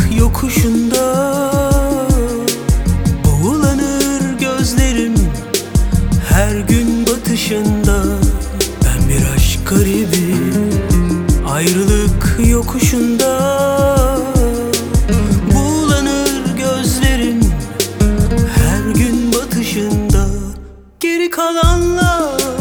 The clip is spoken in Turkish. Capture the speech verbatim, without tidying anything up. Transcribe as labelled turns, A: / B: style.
A: yokuşunda buğulanır gözlerim her gün batışında. Ben bir aşk garibi, ayrılık yokuşunda